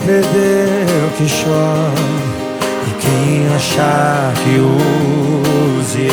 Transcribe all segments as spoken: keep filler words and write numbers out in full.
perdeu que chora, e quem achar que use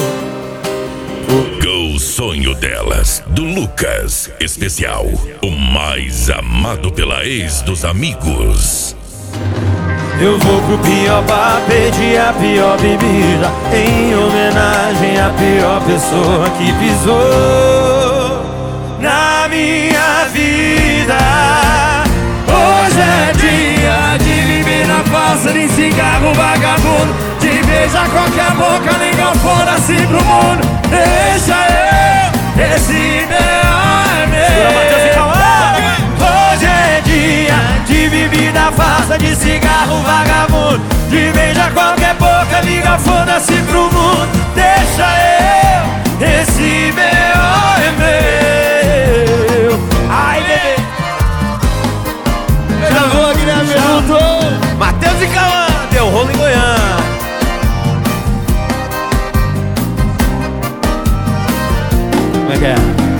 eu. O sonho delas, do Lucas Especial, o mais amado pela ex dos amigos. Eu vou pro pior bar, pedir a pior bebida, em homenagem à pior pessoa que pisou na minha vida. Hoje é dia de viver na farsa, de cigarro vagabundo, de beijar qualquer boca, ligar foda-se pro mundo. Deixa eu, esse meu é meu. Hoje é dia de bebida farsa, de cigarro vagabundo, de beijar qualquer boca, liga foda-se pro mundo. Deixa eu, esse meu é meu. Ai, bebê. Já vou, Guilherme, junto. Matheus e Cauã, deu rolo em Goiânia. Como é que é?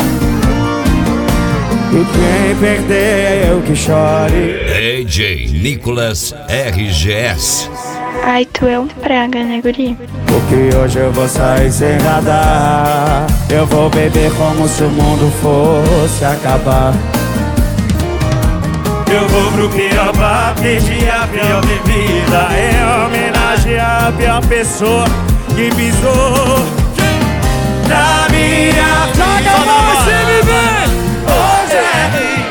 E quem perdeu que chore. D J Nicolas R G S. Ai, tu é um praga, né, guri? Porque hoje eu vou sair sem radar. Eu vou beber como se o mundo fosse acabar. Eu vou pro pior bar, pedir a pior bebida, em homenagem à pior pessoa que pisou na minha vida. Você me vê. Hoje é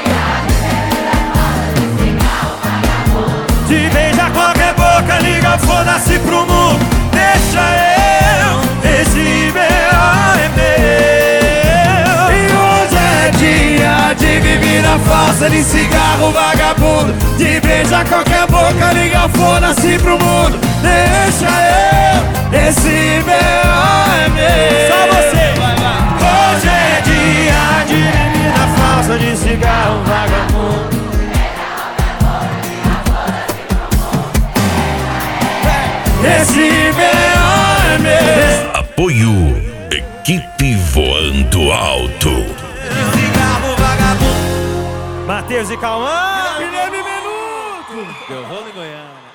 de beijar qualquer boca, liga foda-se pro mundo. Deixa eu, esse meu é meu. E hoje é dia de bebida falsa, de cigarro vagabundo, de beijar qualquer boca, liga foda-se pro mundo. Deixa eu, esse meu é meu. Só você, vai lá. Hoje é dia de bebida falsa, de cigarro vagabundo. Esse meu é meu. Apoio Equipe Voando Alto. Cigarro vagabundo. Matheus e Cauã. Guilherme Menuto. Deu rolo em Goiânia.